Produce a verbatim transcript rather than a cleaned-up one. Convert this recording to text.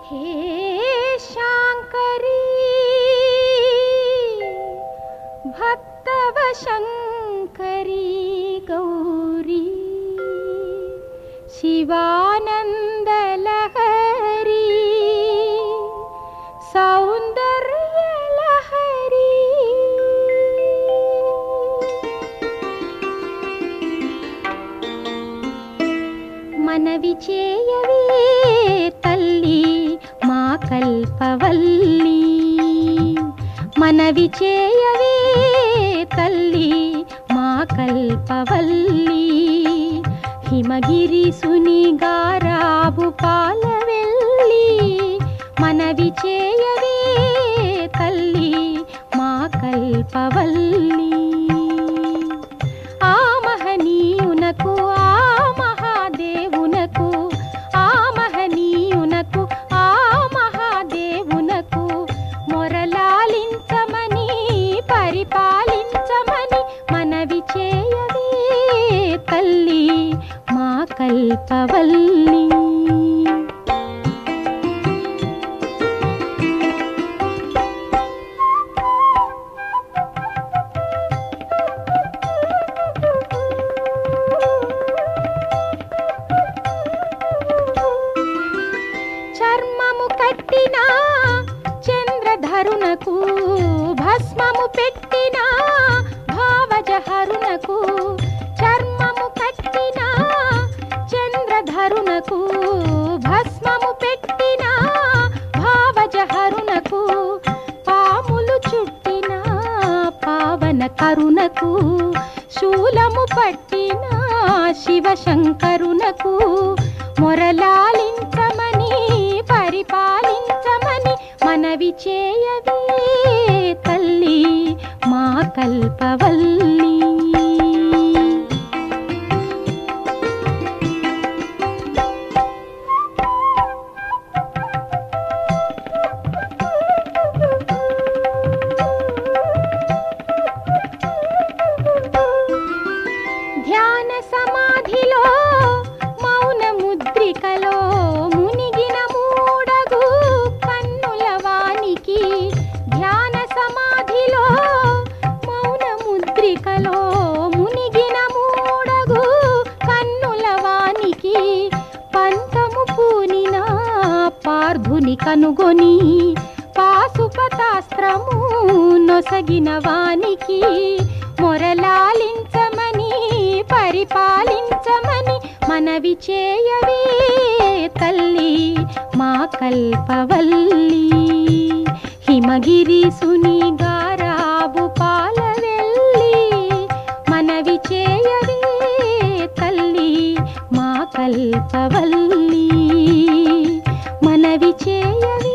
हे शांकरी भक्तवशंकरी गौरी शिवानंद लहरी सौंदर्य लहरी मनवि चेयवे तल्ली मा कल्पवल्ली मनवि चेयवे तल्ली मा कल्पवल्ली हिमगिरि सुनिगाराबु पालवेल्ली मनवि चेयवे तल्ली मा कल्पवल्ली आ महनीयुनकु आ महादेवुनकु आ महनीयुनकु आ महादेवुनकु मोरलालिंचमनि परिपालिंचमनि मनवि चेयवे तल्ली मा कल्पवल्ली చర్మము కట్టిన చంద్రధరునకు భస్మము పెట్టిన భావజహరునకు చర్మము కట్టిన చంద్రధరునకు భస్మము పెట్టిన భావజహరునకు పాములు చుట్టిన పావన కరునకు శూలము పట్టిన శివశంకరునకు మొరలాలించమని పరిపాలించమని మనవి చేయవే తల్లి మా కల్పవల్లి ధ్యాన సమాధిలో మౌన ముద్రికలో మునిగిన మూడగు కన్నుల వానికి ధ్యాన సమాధిలో మౌన ముద్రికలో మునిగిన మూడగు కన్నుల వానికి పంతము పూనిన పార్థుని కనుగొని పాశుపతాస్త్రము నొసగిన వానికి మొరలాలించమని పరిపాలించమని మనవి చేయవే తల్లి మా కల్పవల్లి హిమగిరి సునిగారాబు పాలవెల్లి మనవి చేయవే తల్లి మా కల్పవల్లి మనవి చేయవే